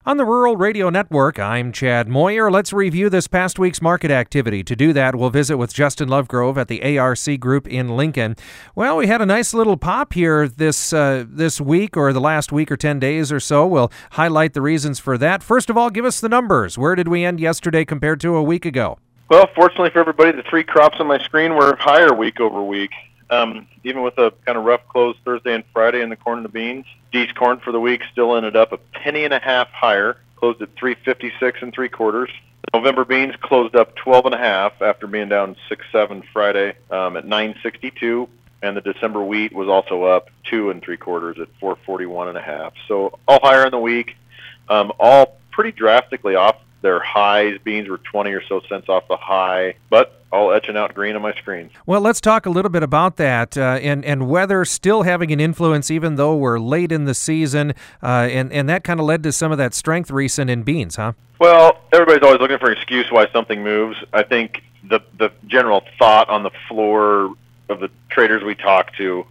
On the Rural Radio Network, I'm Chad Moyer. Let's review this past week's market activity. To do that, we'll visit with Justin Lovegrove at the ARC Group in Lincoln. Well, we had a nice little pop here this week, or the last week or 10 days or so. We'll highlight the reasons for that. First of all, give us the numbers. Where did we end yesterday compared to a week ago? Well, fortunately for everybody, the three crops on my screen were higher week over week. Even with a kind of rough close Thursday and Friday in the corn and the beans, D's corn for the week still ended up $0.015 higher, closed at 356 3/4. The November beans closed up 12.5 after being down 6.7 Friday at 962, and the December wheat was also up 2 3/4 at 441.5. So all higher in the week, all pretty drastically off their highs. Beans were 20 or so cents off the high, but all etching out green on my screen. Well, let's talk a little bit about that and weather still having an influence even though we're late in the season, and that kind of led to some of that strength recent in beans, huh? Well, everybody's always looking for an excuse why something moves. I think the general thought on the floor of the traders we talk to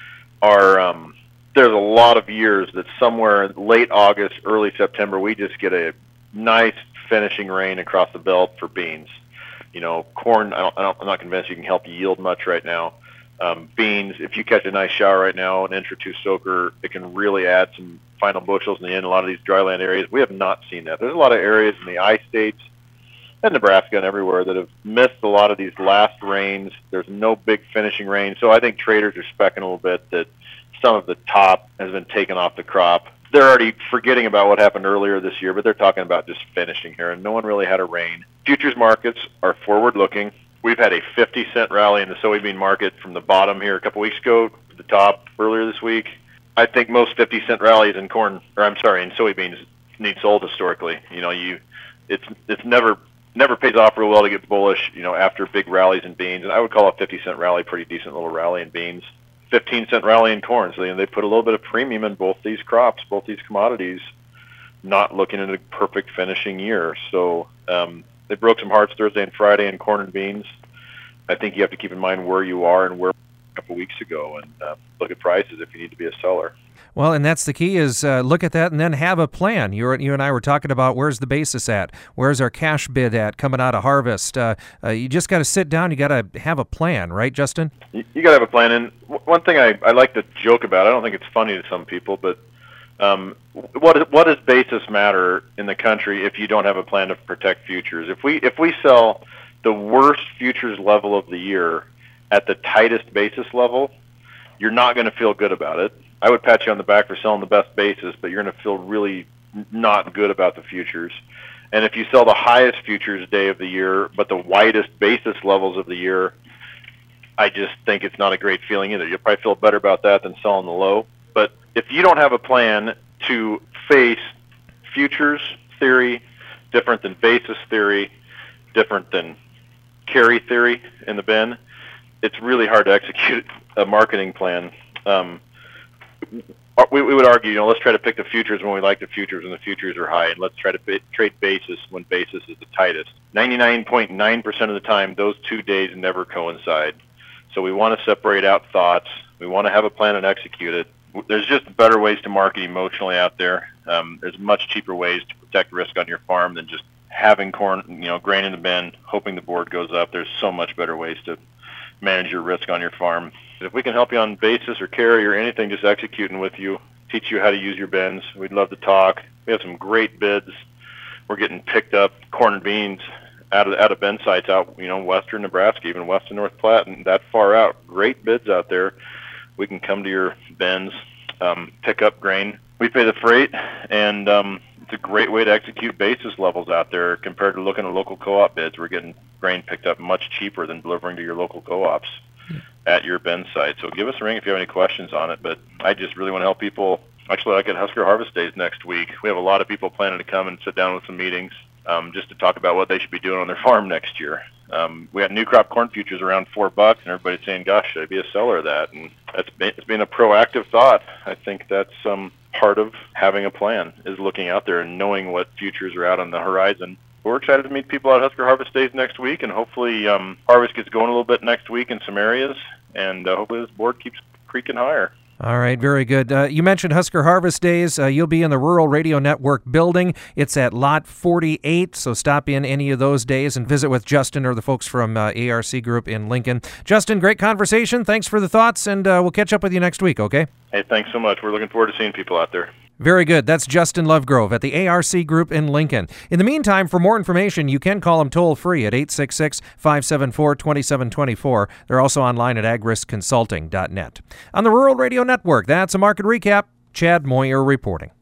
are there's a lot of years that somewhere late August, early September, we just get a nice finishing rain across the belt for beans. You know, corn, I'm not convinced you can help yield much right now. Beans, if you catch a nice shower right now, an inch or two soaker, it can really add some final bushels in the end. A lot of these dryland areas, we have not seen that. There's a lot of areas in the I-states and Nebraska and everywhere that have missed a lot of these last rains. There's no big finishing rain. So I think traders are specking a little bit that some of the top has been taken off the crop. They're already forgetting about what happened earlier this year, but they're talking about just finishing here, and no one really had a rain. Futures markets are forward-looking. We've had a 50-cent rally in the soybean market from the bottom here a couple weeks ago to the top earlier this week. I think most 50-cent rallies in soybeans need sold historically. You know, it's never pays off real well to get bullish, you know, after big rallies in beans, and I would call a 50-cent rally a pretty decent little rally in beans. 15-cent rally in corn. So they put a little bit of premium in both these crops, both these commodities, not looking at a perfect finishing year. So they broke some hearts Thursday and Friday in corn and beans. I think you have to keep in mind where you are and where a couple weeks ago, and look at prices if you need to be a seller. Well, and that's the key is look at that and then have a plan. You and I were talking about where's the basis at? Where's our cash bid at coming out of harvest? You just got to sit down. You got to have a plan, right, Justin? You got to have a plan. And one thing I like to joke about, I don't think it's funny to some people, but what does basis matter in the country if you don't have a plan to protect futures? If we sell the worst futures level of the year at the tightest basis level, you're not going to feel good about it. I would pat you on the back for selling the best basis, but you're going to feel really not good about the futures. And if you sell the highest futures day of the year, but the widest basis levels of the year, I just think it's not a great feeling either. You'll probably feel better about that than selling the low. But if you don't have a plan to face futures theory, different than basis theory, different than carry theory in the bin, it's really hard to execute a marketing plan. We would argue, you know, let's try to pick the futures when we like the futures when the futures are high, and let's try to trade basis when basis is the tightest. 99.9% of the time, those 2 days never coincide. So we want to separate out thoughts. We want to have a plan and execute it. There's just better ways to market emotionally out there. There's much cheaper ways to protect risk on your farm than just having corn, you know, grain in the bin, hoping the board goes up. There's so much better ways to manage your risk on your farm. If we can help you on basis or carry or anything, just executing with you, teach you how to use your bins, we'd love to talk. We have some great bids. We're getting picked up corn and beans out of bin sites out, you know, western Nebraska, even west of North Platte, and that far out. Great bids out there. We can come to your bins, pick up grain. We pay the freight, and it's a great way to execute basis levels out there compared to looking at local co-op bids. We're getting grain picked up much cheaper than delivering to your local co-ops at your bin site. So give us a ring if you have any questions on it. But I just really want to help people. Actually, like at Husker Harvest Days next week, we have a lot of people planning to come and sit down with some meetings just to talk about what they should be doing on their farm next year. We got new crop corn futures around $4, and everybody's saying, gosh, should I be a seller of that? And it's been a proactive thought. I think that's part of having a plan, is looking out there and knowing what futures are out on the horizon. We're excited to meet people at Husker Harvest Days next week, and hopefully harvest gets going a little bit next week in some areas, and hopefully this board keeps creaking higher. All right, very good. You mentioned Husker Harvest Days. You'll be in the Rural Radio Network building. It's at Lot 48, so stop in any of those days and visit with Justin or the folks from ARC Group in Lincoln. Justin, great conversation. Thanks for the thoughts, and we'll catch up with you next week, okay? Hey, thanks so much. We're looking forward to seeing people out there. Very good. That's Justin Lovegrove at the ARC Group in Lincoln. In the meantime, for more information, you can call them toll-free at 866-574-2724. They're also online at agriskconsulting.net. On the Rural Radio Network, that's a market recap. Chad Moyer reporting.